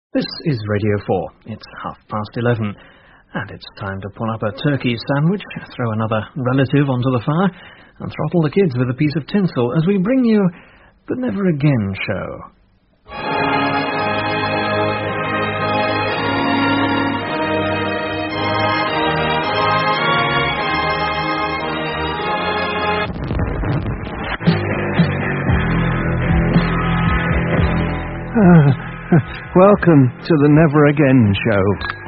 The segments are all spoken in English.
This is Radio 4. It's 11:30, and it's time to pull up a turkey sandwich, throw another relative onto the fire, and throttle the kids with a piece of tinsel as we bring you the Never Again Show. Welcome to the Never Again Show.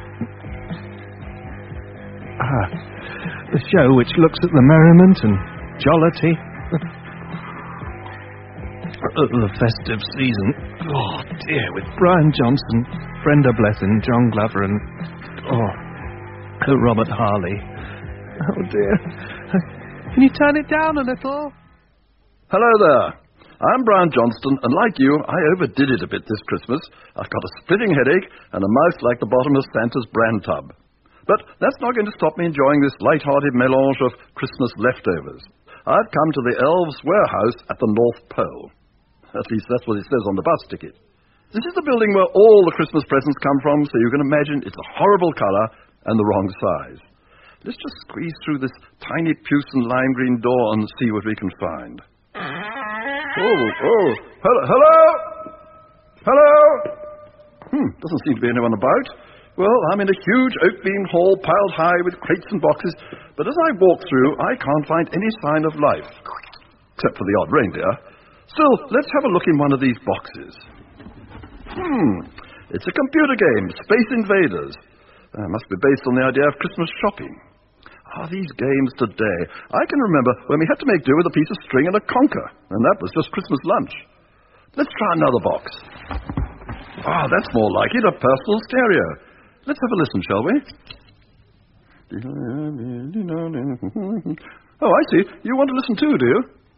The show which looks at the merriment and jollity of the festive season. Oh dear, with Brian Johnson, Brenda Blessing, John Glover and Robert Harley. Oh dear. Can you turn it down a little? Hello there. I'm Brian Johnston, and like you, I overdid it a bit this Christmas. I've got a splitting headache and a mouth like the bottom of Santa's bran tub. But that's not going to stop me enjoying this light-hearted melange of Christmas leftovers. I've come to the Elves' Warehouse at the North Pole. At least that's what it says on the bus ticket. This is the building where all the Christmas presents come from, so you can imagine it's a horrible colour and the wrong size. Let's just squeeze through this tiny puce and lime green door and see what we can find. Hello? Doesn't seem to be anyone about. Well, I'm in a huge oak beam hall piled high with crates and boxes, but as I walk through, I can't find any sign of life. Except for the odd reindeer. Still, let's have a look in one of these boxes. It's a computer game, Space Invaders. Must be based on the idea of Christmas shopping. These games today. I can remember when we had to make do with a piece of string and a conker, and that was just Christmas lunch. Let's try another box. That's more like it, a personal stereo. Let's have a listen, shall we? Oh, I see. You want to listen too, do you?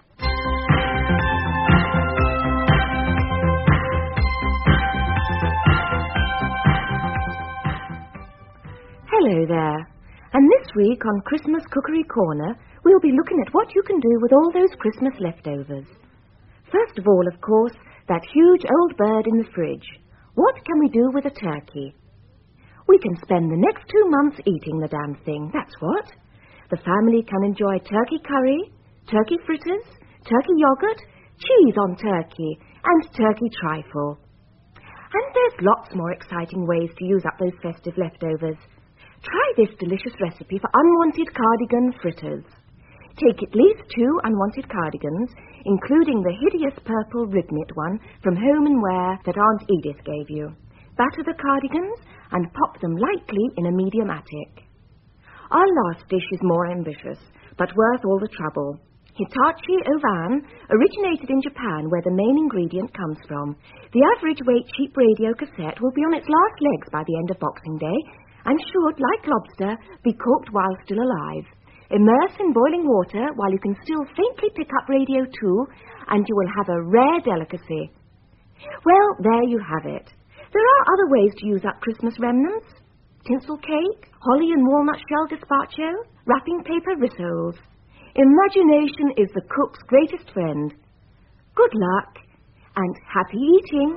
Hello there. And this week on Christmas Cookery Corner, we'll be looking at what you can do with all those Christmas leftovers. First of all, of course, that huge old bird in the fridge. What can we do with a turkey? We can spend the next 2 months eating the damn thing, that's what. The family can enjoy turkey curry, turkey fritters, turkey yogurt, cheese on turkey, and turkey trifle. And there's lots more exciting ways to use up those festive leftovers. Try this delicious recipe for unwanted cardigan fritters. Take at least 2 unwanted cardigans, including the hideous purple rib-knit one from Home and Wear that Aunt Edith gave you. Batter the cardigans and pop them lightly in a medium attic. Our last dish is more ambitious, but worth all the trouble. Hitachi Ovan originated in Japan, where the main ingredient comes from. The average weight cheap radio cassette will be on its last legs by the end of Boxing Day, and should, like lobster, be cooked while still alive. Immerse in boiling water while you can still faintly pick up Radio 2, and you will have a rare delicacy. Well, there you have it. There are other ways to use up Christmas remnants. Tinsel cake, holly and walnut shell gazpacho, wrapping paper rissoles. Imagination is the cook's greatest friend. Good luck, and happy eating.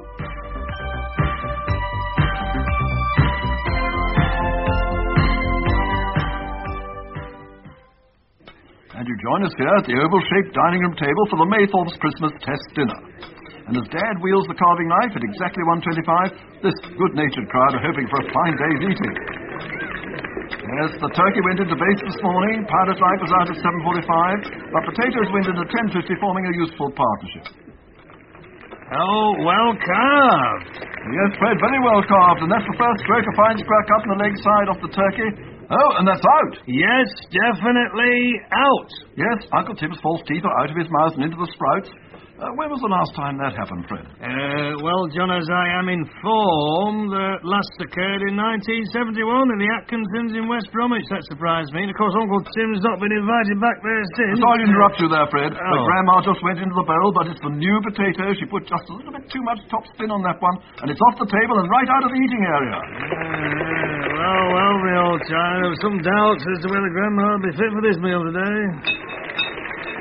And you join us here at the oval-shaped dining room table for the Maythorpe's Christmas test dinner. And as Dad wheels the carving knife at exactly 1:25, this good-natured crowd are hoping for a fine day's eating. Yes, the turkey went into base this morning, powdered light was out at 7:45, but potatoes went into 10:50, forming a useful partnership. Oh, well carved. Yes, Fred, very well carved, and that's the first stroke, a fine scrap up on the leg side off the turkey. Oh, and that's out. Yes, definitely out. Yes, Uncle Tim's false teeth are out of his mouth and into the sprouts. When was the last time that happened, Fred? Well, John, as I am informed, that last occurred in 1971 in the Atkinsons in West Bromwich. That surprised me. And, of course, Uncle Tim's not been invited back there since. Sorry to interrupt you there, Fred. But Grandma just went into the barrel, but it's the new potato. She put just a little bit too much top spin on that one, and it's off the table and right out of the eating area. Well, the old child. There was some doubts as to whether Grandma would be fit for this meal today.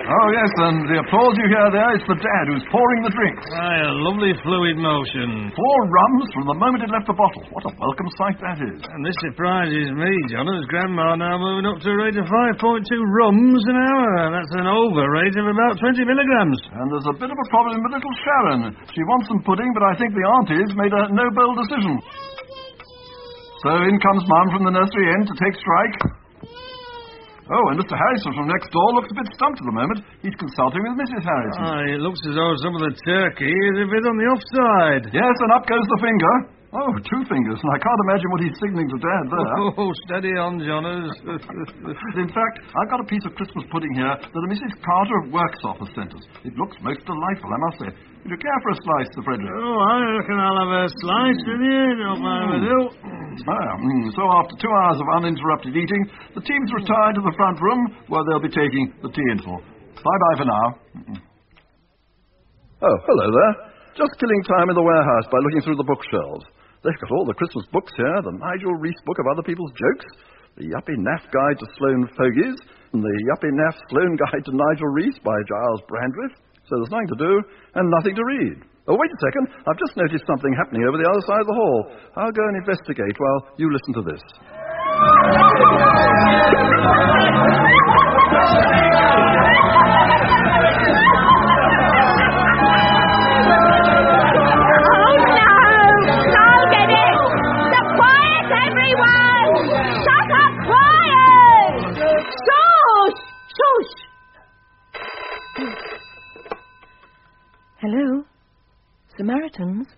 Oh, yes, and the applause you hear there is for Dad, who's pouring the drinks. Aye, a lovely fluid motion. 4 rums from the moment it left the bottle. What a welcome sight that is. And this surprises me, John, as Grandma now moving up to a rate of 5.2 rums an hour. That's an over rate of about 20 milligrams. And there's a bit of a problem with little Sharon. She wants some pudding, but I think the aunties made a no-bold decision. So in comes Mum from the nursery end to take strike. Oh, and Mr. Harrison from next door looks a bit stumped at the moment. He's consulting with Mrs. Harrison. Aye, it looks as though some of the turkey is a bit on the offside. Yes, and up goes the finger. Oh, 2 fingers, and I can't imagine what he's signalling to Dad there. Oh, steady on, Johners. In fact, I've got a piece of Christmas pudding here that a Mrs. Carter of Worksop has sent us. It looks most delightful, I must say. Would you care for a slice, Sir Frederick? Oh, I reckon I'll have a slice with you. Don't mind if I do. So after 2 hours of uninterrupted eating, the teams retire to the front room where they'll be taking the tea interval. Bye-bye for now. Oh, hello there. Just killing time in the warehouse by looking through the bookshelves. They've got all the Christmas books here, the Nigel Rees book of other people's jokes, the Yuppie Naff Guide to Sloane Fogies, and the Yuppie Naff Sloane Guide to Nigel Rees by Giles Brandreth. So there's nothing to do and nothing to read. Oh, wait a second. I've just noticed something happening over the other side of the hall. I'll go and investigate while you listen to this. Hello? Samaritans?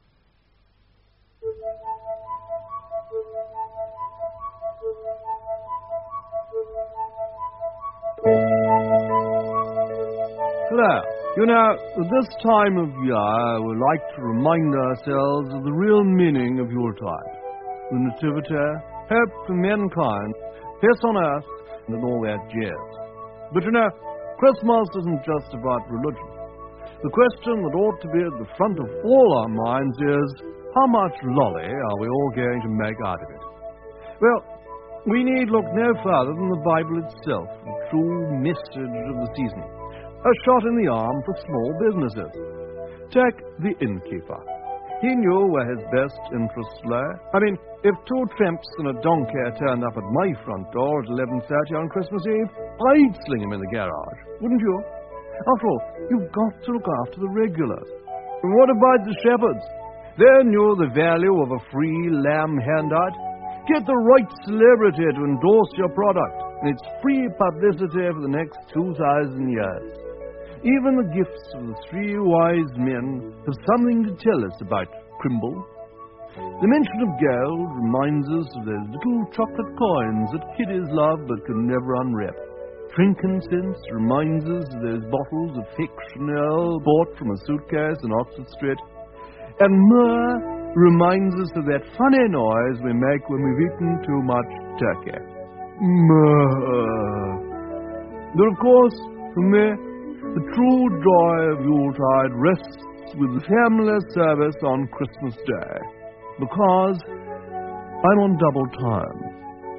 Hello. You know, at this time of year, we like to remind ourselves of the real meaning of Yuletide. The Nativity, hope for mankind, peace on earth, and all that jazz. But you know, Christmas isn't just about religion. The question that ought to be at the front of all our minds is, how much lolly are we all going to make out of it? Well, we need look no further than the Bible itself, the true message of the season. A shot in the arm for small businesses. Take the innkeeper. He knew where his best interests lay. I mean, if 2 tramps and a donkey turned up at my front door at 11:30 on Christmas Eve, I'd sling him in the garage, wouldn't you? After all, you've got to look after the regulars. And what about the shepherds? They knew the value of a free lamb handout. Get the right celebrity to endorse your product, and it's free publicity for the next 2,000 years. Even the gifts of the 3 wise men have something to tell us about Crimble. The mention of gold reminds us of those little chocolate coins that kiddies love but can never unwrap. Frankincense reminds us of those bottles of fictional bought from a suitcase in Oxford Street. And myrrh reminds us of that funny noise we make when we've eaten too much turkey. Myrrh. But of course, for me, the true joy of Yuletide rests with the family service on Christmas Day, because I'm on double time.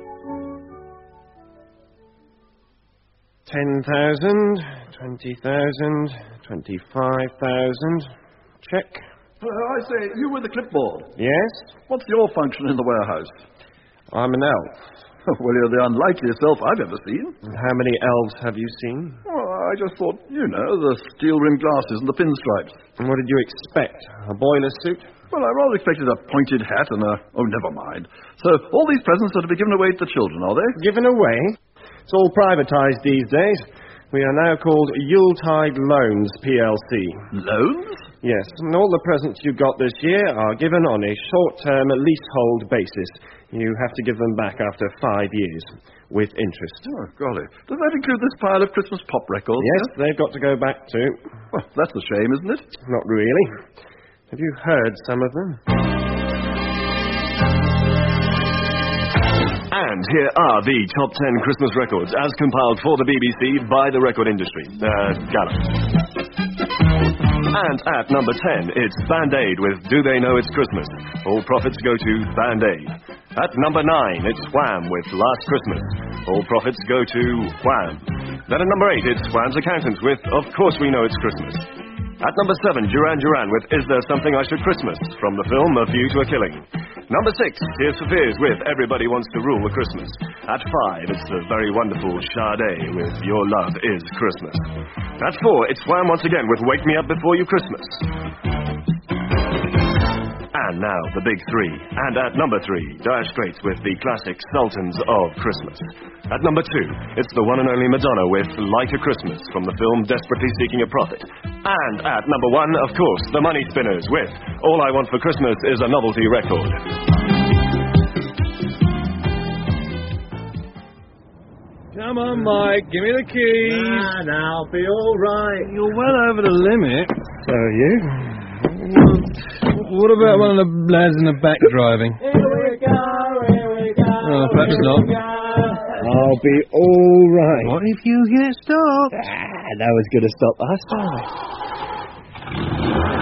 10,000, 20,000, 25,000. Check. I say, you with the clipboard. Yes? What's your function in the warehouse? I'm an elf. Well, you're the unlikeliest elf I've ever seen. And how many elves have you seen? Well, I just thought, the steel-rimmed glasses and the pinstripes. And what did you expect? A boiler suit? Well, I rather expected a pointed hat and never mind. So, all these presents are to be given away to the children, are they? Given away? It's all privatised these days. We are now called Yuletide Loans PLC. Loans? Yes, and all the presents you got this year are given on a short-term leasehold basis. You have to give them back after 5 years, with interest. Oh, golly. Does that include this pile of Christmas pop records? Yes, they've got to go back too. Well, that's a shame, isn't it? Not really. Have you heard some of them? And here are the top 10 Christmas records as compiled for the BBC by the record industry. Gallup. And at number 10, it's Band Aid with Do They Know It's Christmas? All profits go to Band Aid. At number 9, it's Wham with Last Christmas. All profits go to Wham. Then at number 8, it's Wham's Accountants with Of Course We Know It's Christmas. At number 7, Duran Duran with Is There Something I Should Christmas, from the film A View to a Killing. Number 6, Tears for Fears with Everybody Wants to Rule the Christmas. At 5, it's the very wonderful Sade with Your Love Is Christmas. At 4, it's Wham once again with Wake Me Up Before You Christmas. And now, the big 3. And at number 3, Dire Straits with the classic Sultans of Christmas. At number 2, it's the one and only Madonna with Like a Christmas from the film Desperately Seeking a Prophet. And at number 1, of course, the Money Spinners with All I Want for Christmas is a Novelty Record. Come on, Mike, give me the keys. I'll be all right. You're well over the limit. So are you? What about one of the lads in the back driving? Here we go. Oh, perhaps not. I'll be all right. What if you get stopped? That was good to stop us, wasn't it?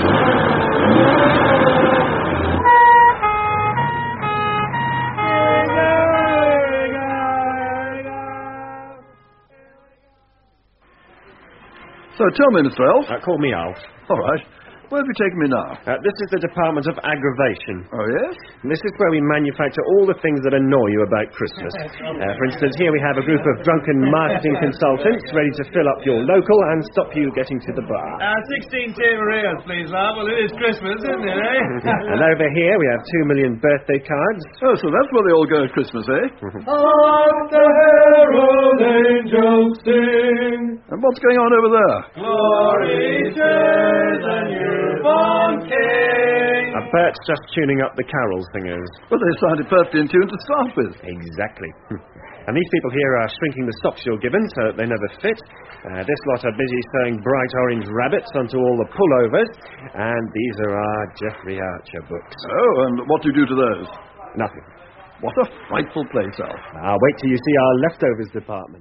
So tell me, Mr. Elf. Call me Alf. All right. Where have you taken me now? This is the Department of Aggravation. Oh, yes? And this is where we manufacture all the things that annoy you about Christmas. For instance, here we have a group of drunken marketing consultants ready to fill up your local and stop you getting to the bar. 16 Timareas, please, love. Well, it is Christmas, isn't it, eh? And over here we have 2 million birthday cards. Oh, so that's where they all go at Christmas, eh? Hark the herald angels sing. And what's going on over there? Glory to the newborn King. Bert's just tuning up the carol singers. Well, they sounded perfectly in tune to start with. Exactly. And these people here are shrinking the socks you're given so that they never fit. This lot are busy sewing bright orange rabbits onto all the pullovers. And these are our Jeffrey Archer books. Oh, and what do you do to those? Nothing. What a frightful place, Alf. I'll wait till you see our leftovers department.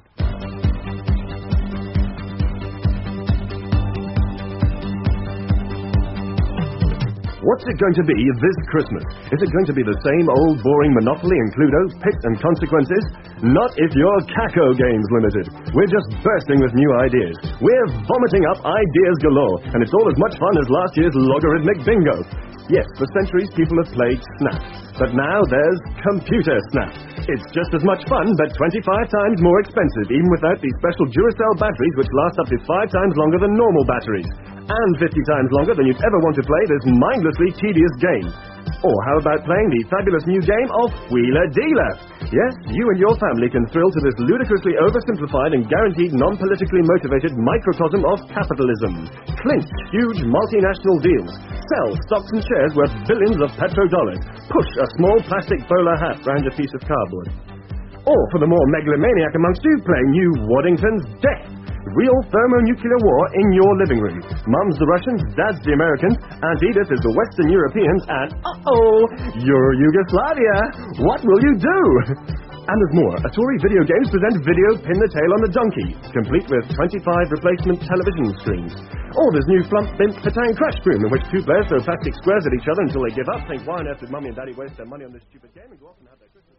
What's it going to be this Christmas? Is it going to be the same old boring Monopoly and Cluedo, Picks and Consequences? Not if you're Caco Games Limited. We're just bursting with new ideas. We're vomiting up ideas galore, and it's all as much fun as last year's logarithmic bingo. Yes, for centuries people have played Snap. But now there's Computer Snap. It's just as much fun, but 25 times more expensive, even without these special Duracell batteries which last up to 5 times longer than normal batteries. And 50 times longer than you'd ever want to play this mindlessly tedious game. Or how about playing the fabulous new game of Wheeler Dealer? Yes, you and your family can thrill to this ludicrously oversimplified and guaranteed non-politically motivated microcosm of capitalism. Clinch huge multinational deals. Sell stocks and shares worth billions of petrodollars. Push a small plastic bowler hat round a piece of cardboard. Or for the more megalomaniac amongst you, play new Waddington's Death. Real thermonuclear war in your living room. Mum's the Russians, Dad's the Americans, Aunt Edith is the Western Europeans, and you're Yugoslavia. What will you do? And there's more. Atari Video Games present Video Pin the Tail on the Donkey, complete with 25 replacement television screens. Or there's new Flump Bimp Patang Crash Broom, in which 2 players throw plastic squares at each other until they give up, think, why on earth did Mummy and Daddy waste their money on this stupid game, and go off and have their Christmas.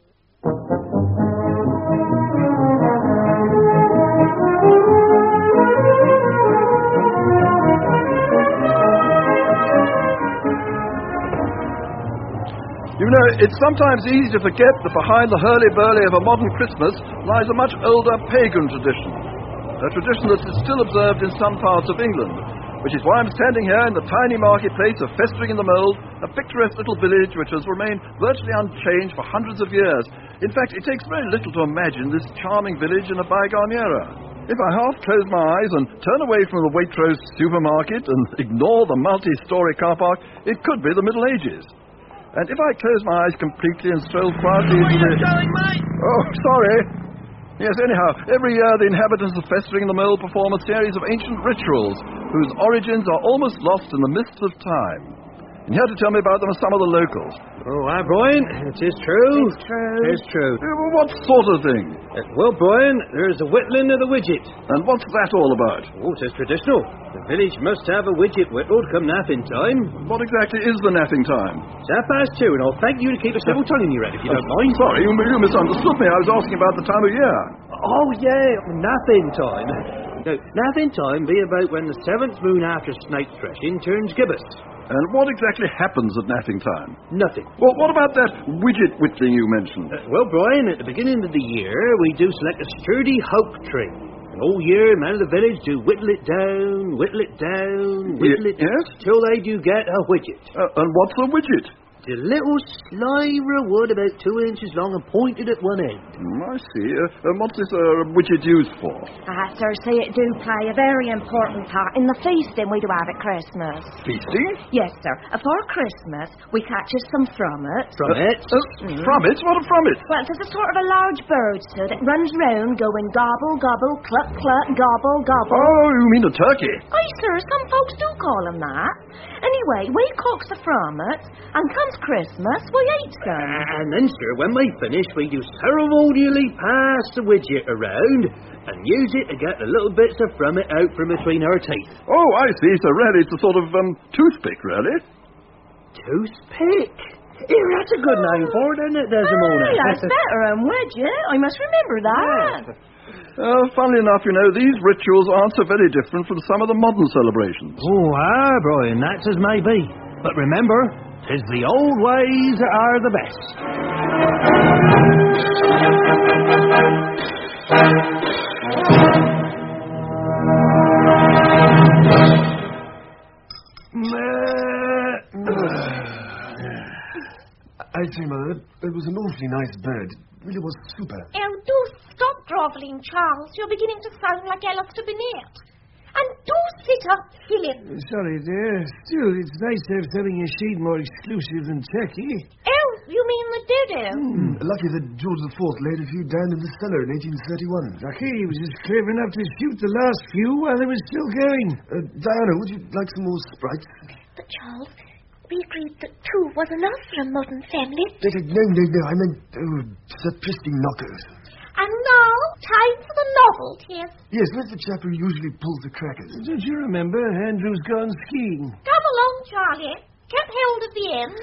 You know, it's sometimes easy to forget that behind the hurly-burly of a modern Christmas lies a much older pagan tradition. A tradition that is still observed in some parts of England, which is why I'm standing here in the tiny marketplace of Festering-in-the-Mold, a picturesque little village which has remained virtually unchanged for hundreds of years. In fact, it takes very little to imagine this charming village in a bygone era. If I half close my eyes and turn away from the Waitrose supermarket and ignore the multi-story car park, it could be the Middle Ages. And if I close my eyes completely and stroll quietly into the... Oh, sorry. Yes, anyhow, every year the inhabitants of Festering-in-the-Mold perform a series of ancient rituals whose origins are almost lost in the mists of time. and here to tell me about them are some of the locals. Oh, hi, Brian. It is true. It's true. It is true. What sort of thing? Well, Brian, there's the whittling of the widget. And what's that all about? Oh, it is traditional. The village must have a widget whittled come napping time. What exactly is the napping time? It's 2:30, and I'll thank you to keep a civil tongue in your head, if you don't mind. Sorry, you misunderstood me. I was asking about the time of year. Oh, yeah, napping time. Now, napping time be about when the 7th moon after snake threshing turns gibbous. And what exactly happens at napping time? Nothing. Well, what about that widget whittling you mentioned? Well, Brian, at the beginning of the year, we do select a sturdy oak tree. And all year, men of the village do whittle it down, Yes? till they do get a widget. And what's a widget? It's a little sliver of wood about 2 inches long and pointed at one end. I see. What's this widget used for? Sir, see, it do play a very important part in the feasting we do have at Christmas. Feasting? Yes, sir. For Christmas, we catches some frummets. Frummets? Frummets? What are frummets? Well, it's a sort of a large bird, sir, that runs round going gobble, gobble, cluck, cluck, gobble, gobble. Oh, you mean a turkey? Aye, sir, some folks do call them that. Anyway, we cooks the frummets, and comes Christmas, we eat some. And then, sir, when we finish, we do ceremonially pass the widget around and use it to get the little bits of frummet out from between our teeth. Oh, I see. So really, it's a sort of toothpick, really? Toothpick? Here, that's a good name for it, isn't it, Desdemona? Aye, that's better than widget. I must remember that. Funnily enough, you know, these rituals aren't so very different from some of the modern celebrations. Oh, Brian, that's as may be. But remember, 'tis the old ways that are the best. I'd say, Mother, it was an awfully nice bird. It really was super. Oh, do stop grovelling, Charles. You're beginning to sound like Alistair Bennett. And do sit up, Philip. Sorry, dear. Still, it's nice to have something a shade more exclusive than turkey. Oh, you mean the dodo? Lucky that George IV laid a few down in the cellar in 1831. Lucky he was just clever enough to shoot the last few while they were still going. Diana, would you like some more sprites? But, Charles, we agreed that 2 was enough for a modern family. No, I meant sapristi knockers. And now, time for the novelties. Yes, where's the chap who usually pulls the crackers? Don't you remember? Andrew's gone skiing. Come along, Charlie. Kept held at the end.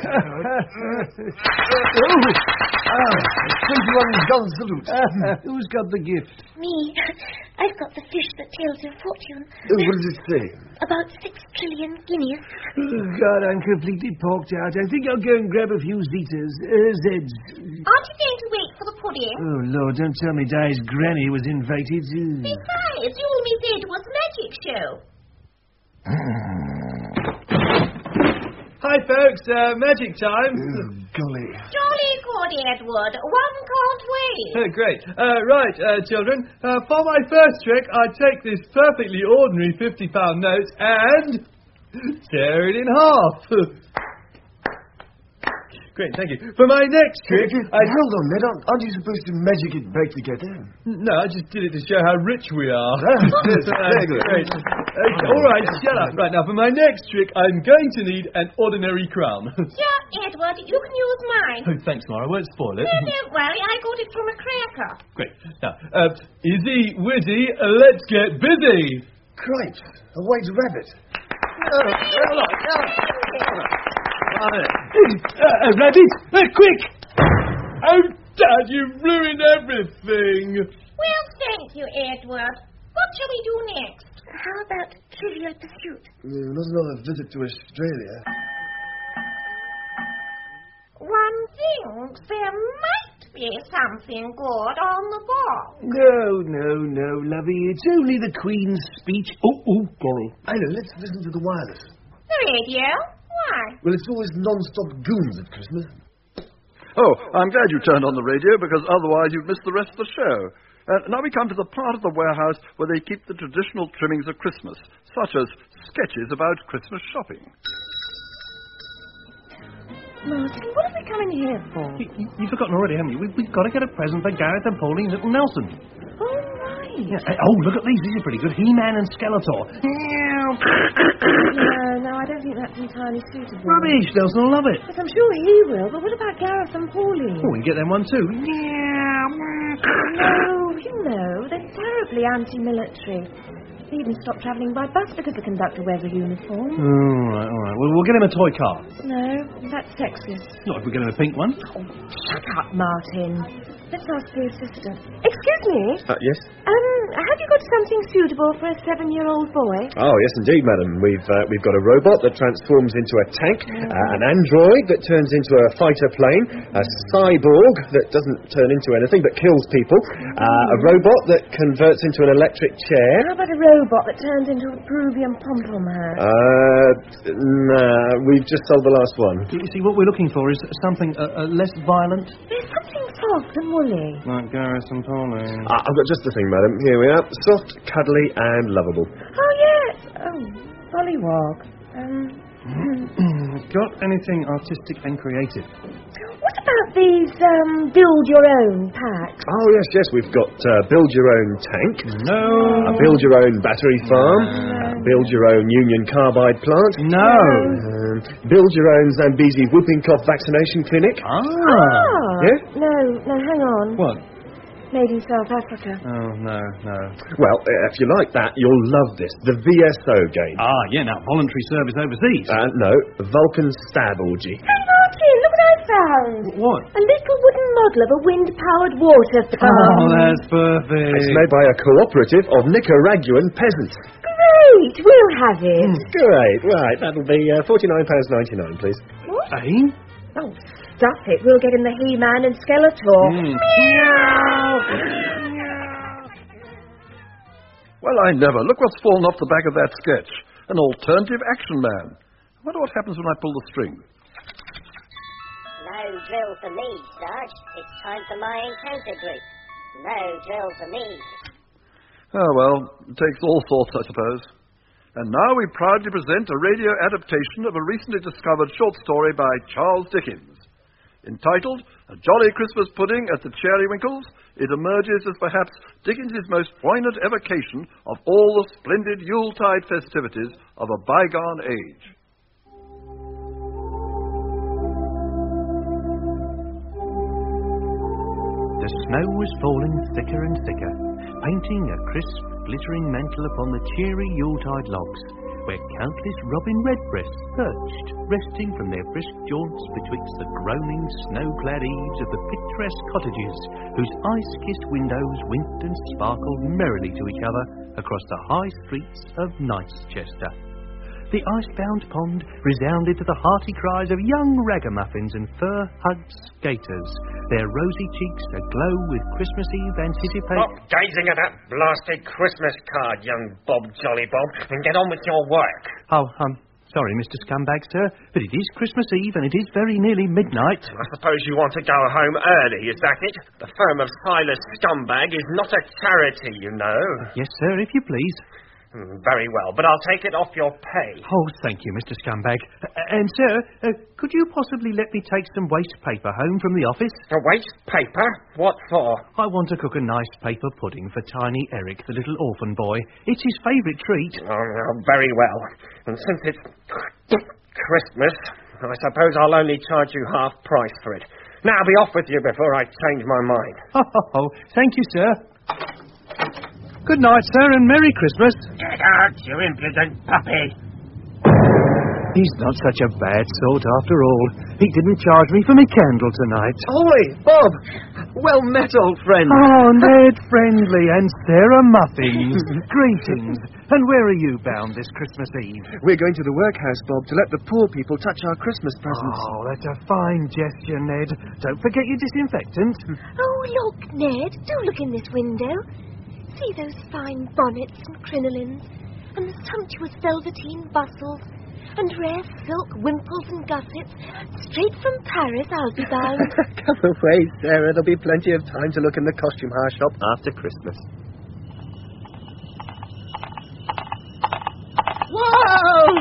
21 gun salute. Who's got the gift? Me. I've got the fish that tells your fortune. What does it say? About 6 trillion guineas. Oh, God, I'm completely porked out. I think I'll go and grab a few Zetas. Zeds. Aren't you going to wait for the pudding? Oh, Lord, don't tell me Di's granny was invited. Besides, you'll miss Edward's magic show. Hi, folks. Magic time. Golly. Jolly good, Edward. One can't wait. Great. Right, children. For my first trick, I take this perfectly ordinary £50 note and tear it in half. Great, thank you. For my next trick, Hold on, Ned. Aren't you supposed to magic it back together? No, I just did it to show how rich we are. Very good. Great. All right, shut up. Right, now, for my next trick, I'm going to need an ordinary crown. Here, Edward, you can use mine. Oh, thanks, Mara. I won't spoil it. No, don't worry, I got it from a cracker. Great. Now, Izzy, Wizzy, let's get busy. Cripes, a white rabbit. Rabbit, quick! Oh, Dad, you've ruined everything. Well, thank you, Edward. What shall we do next? How about Trivial Pursuit? Not another visit to Australia. One thinks there might be something good on the box. No, lovey. It's only the Queen's speech. Oh, Coral. I know, let's listen to the wireless. The radio? Why? Well, it's always non-stop goons at Christmas. Oh, I'm glad you turned on the radio, because otherwise you'd miss the rest of the show. Now we come to the part of the warehouse where they keep the traditional trimmings of Christmas, such as sketches about Christmas shopping. Martin, what have we come in here for? You've forgotten already, haven't you? We've got to get a present for Gareth and Pauline Little Nelson. Oh, right. Yeah. Oh, look at these. These are pretty good. He-Man and Skeletor. No, I I don't think that's entirely suitable. Rubbish, Nelson will love it. Yes, I'm sure he will, but what about Gareth and Pauline? Oh, we can get them one too. No, you know, they're terribly anti-military. They even stopped travelling by bus because the conductor wears a uniform. All right. Well, we'll get him a toy car. No, that's sexist. Not if we get him a pink one. Oh, shut up, Martin. Let's ask the assistant. Excuse me? Yes? Have you got something suitable for a 7-year-old boy? Oh, yes, indeed, madam. We've got a robot that transforms into a tank, an android that turns into a fighter plane, a cyborg that doesn't turn into anything but kills people, a robot that converts into an electric chair. How about a robot that turns into a Peruvian pom-pom hat? Nah, we've just sold the last one. You see, what we're looking for is something less violent. There's something soft and woolly. Like Gareth and Pauline. I've got just the thing, madam. Here we are. Soft, cuddly and lovable. Oh, yes. Oh, pollywog. Got anything artistic and creative? What about these, build-your-own packs? Oh, yes. We've got build your own tank. No. Build your own battery farm. Build your own Union Carbide plant. No. Build your own Zambezi whooping cough vaccination clinic. Yeah? No, hang on. What? Made in South Africa. Oh, no. Well, if you like that, you'll love this. The VSO game. Now, voluntary service overseas. No, Vulcan Stab Orgy. Hey, Martin, look what I found. What? A little wooden model of a wind-powered water fountain. Oh, that's perfect. It's made by a cooperative of Nicaraguan peasants. Great, we'll have it. Great, right. That'll be £49.99, please. What? Eh? Oh, stuff it. We'll get him the He-Man and Skeletor. Meow! Well, I never. Look what's fallen off the back of that sketch. An alternative action man. I wonder what happens when I pull the string. No drill for me, Sarge. It's time for my encounter group. No drill for me. Oh, well, it takes all sorts, I suppose. And now we proudly present a radio adaptation of a recently discovered short story by Charles Dickens. Entitled A Jolly Christmas Pudding at the Cherrywinkles, it emerges as perhaps Dickens's most poignant evocation of all the splendid Yuletide festivities of a bygone age. The snow was falling thicker and thicker, painting a crisp, glittering mantle upon the cheery Yuletide logs, where countless robin redbreasts perched, resting from their brisk jaunts betwixt the groaning, snow-clad eaves of the picturesque cottages, whose ice-kissed windows winked and sparkled merrily to each other across the high streets of Knightschester. The ice-bound pond resounded to the hearty cries of young ragamuffins and fur-hugged skaters, their rosy cheeks aglow with Christmas Eve anticipation. Stop gazing at that blasted Christmas card, young Bob Jollybob, and get on with your work. Oh, sorry, Mr. Scumbag, sir, but it is Christmas Eve and it is very nearly midnight. I suppose you want to go home early, is that it? The firm of Silas Scumbag is not a charity, you know. Yes, sir, if you please. Very well, but I'll take it off your pay. Oh, thank you, Mr. Scumbag. And, sir, could you possibly let me take some waste paper home from the office? Waste paper? What for? I want to cook a nice paper pudding for tiny Eric, the little orphan boy. It's his favourite treat. Oh, very well. And since it's Christmas, I suppose I'll only charge you half price for it. Now, be off with you before I change my mind. Oh, thank you, sir. Good night, sir, and Merry Christmas. Get out, you impudent puppy. He's not such a bad sort after all. He didn't charge me for my candle tonight. Oi, Bob! Well met, old friend. Oh, Ned Friendly and Sarah Muffins. Greetings. And where are you bound this Christmas Eve? We're going to the workhouse, Bob, to let the poor people touch our Christmas presents. Oh, that's a fine gesture, Ned. Don't forget your disinfectant. Oh, look, Ned. Do look in this window. See those fine bonnets and crinolines, and the sumptuous velveteen bustles, and rare silk wimples and gussets, straight from Paris, I'll be bound. Come away, Sarah. There'll be plenty of time to look in the costume hire shop after Christmas. Whoa!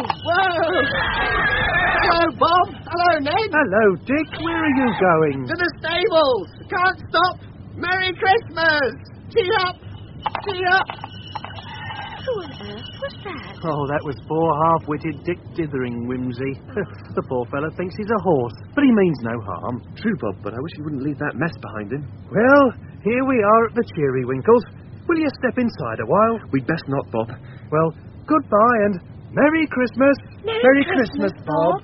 Hello, Bob. Hello, Ned. Hello, Dick. Where are you going? To the stables. Can't stop. Merry Christmas. Cheer up. Cheer up. Who on earth was that? Oh, that was poor half-witted Dick Dithering, Whimsy. The poor fella thinks he's a horse, but he means no harm. True, Bob, but I wish he wouldn't leave that mess behind him. Well, here we are at the Cheerywinkles. Will you step inside a while? We'd best not, Bob. Well, goodbye and Merry Christmas. Merry Christmas, Bob.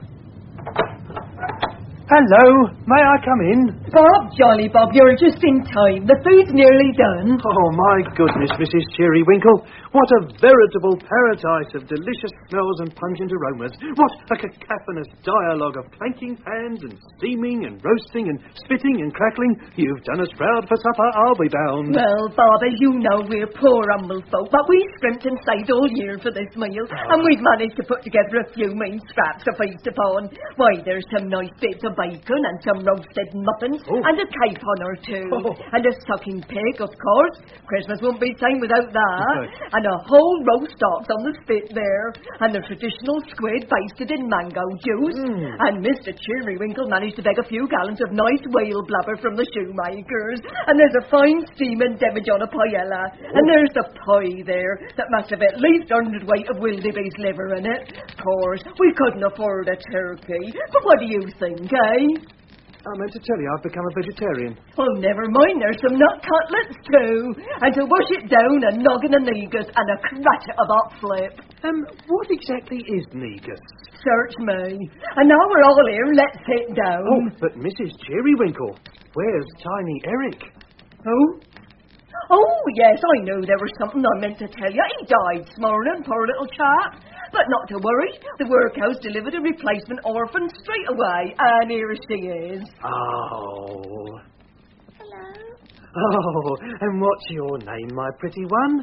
Hello, may I come in? Bob, jolly Bob, you're just in time. The food's nearly done. Oh, my goodness, Mrs. Cheerywinkle. What a veritable paradise of delicious smells and pungent aromas. What a cacophonous dialogue of clanking pans and steaming and roasting and spitting and crackling. You've done us proud for supper, I'll be bound. Well, Bob, as you know, we're poor humble folk, but we scrimped and saved all year for this meal, and we've managed to put together a few mean scraps to feast upon. Why, there's some nice bits of bacon and some roasted muffins and a capon or two and a sucking pig, of course. Christmas won't be same without that. And a whole roast ox on the spit there, and the traditional squid basted in mango juice. And Mr. Cheerywinkle managed to beg a few gallons of nice whale blubber from the shoemakers. And there's a fine steaming demijohn of paella. And there's the pie there that must have at least 100 weight of wildebeest liver in it. Of course, we couldn't afford a turkey. But what do you think, eh? I meant to tell you I've become a vegetarian. Oh, never mind, there's some nut cutlets too. And to wash it down, a noggin of negus and a cratchit of hot flip. What exactly is negus? Search me. And now we're all here, let's sit down. Oh, but Mrs. Cheerywinkle, where's Tiny Eric? Who? Oh, yes, I know there was something I meant to tell you. He died this morning, poor little chap. But not to worry, the workhouse delivered a replacement orphan straight away, and here she is. Oh. Hello? Oh, and what's your name, my pretty one?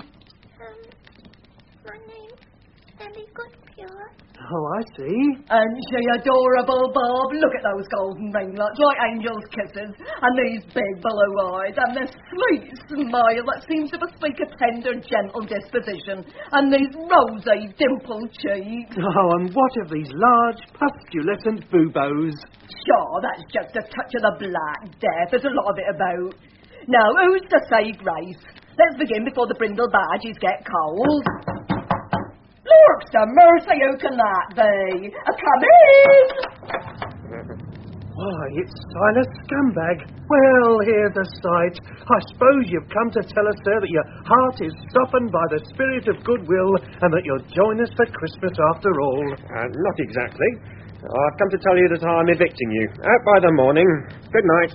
My name's Ellie Goodpure. Oh, I see. And she adorable, Bob. Look at those golden ringlets, like angels' kisses, and these big blue eyes, and this sweet smile that seems to bespeak a tender, gentle disposition, and these rosy, dimpled cheeks. Oh, and what of these large, pustulescent buboes? Sure, that's just a touch of the Black Death. There's a lot of it about. Now, who's to say grace? Let's begin before the brindle badges get cold. Lord, the mercy, who can that be? Come in! Why, it's Silas Scumbag. Well, here's a sight. I suppose you've come to tell us, sir, that your heart is softened by the spirit of goodwill and that you'll join us for Christmas after all. Not exactly. I've come to tell you that I'm evicting you. Out by the morning. Good night.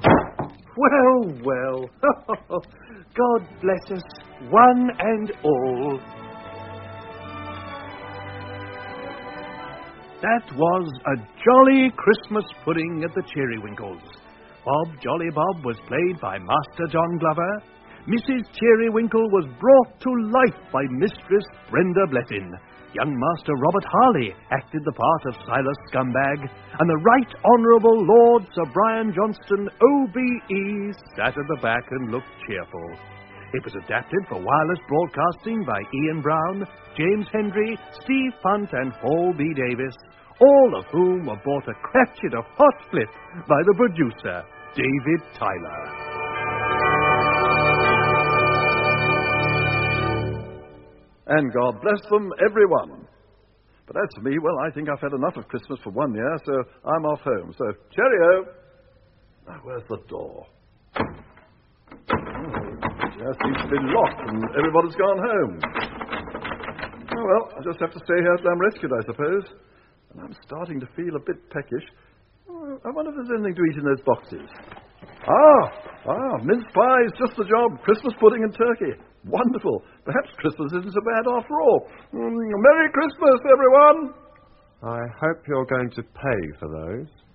Well. God bless us, one and all. That was a jolly Christmas pudding at the Cheerywinkles. Bob Jolly Bob was played by Master John Glover. Mrs. Cheerywinkle was brought to life by Mistress Brenda Blethyn. Young Master Robert Harley acted the part of Silas Scumbag, and the Right Honourable Lord Sir Brian Johnston, OBE, sat at the back and looked cheerful. It was adapted for wireless broadcasting by Ian Brown, James Hendry, Steve Punt and Paul B. Davis, all of whom were bought a cratchit of hot flip by the producer, David Tyler. And God bless them, everyone. But as for me, well, I think I've had enough of Christmas for 1 year, so I'm off home. So, cheerio. Now, where's the door? It seems to be locked and everybody's gone home. Oh, well, I'll just have to stay here till I'm rescued, I suppose. And I'm starting to feel a bit peckish. Oh, I wonder if there's anything to eat in those boxes. Mince pie is just the job. Christmas pudding and turkey. Wonderful. Perhaps Christmas isn't so bad after all. Merry Christmas, everyone! I hope you're going to pay for those.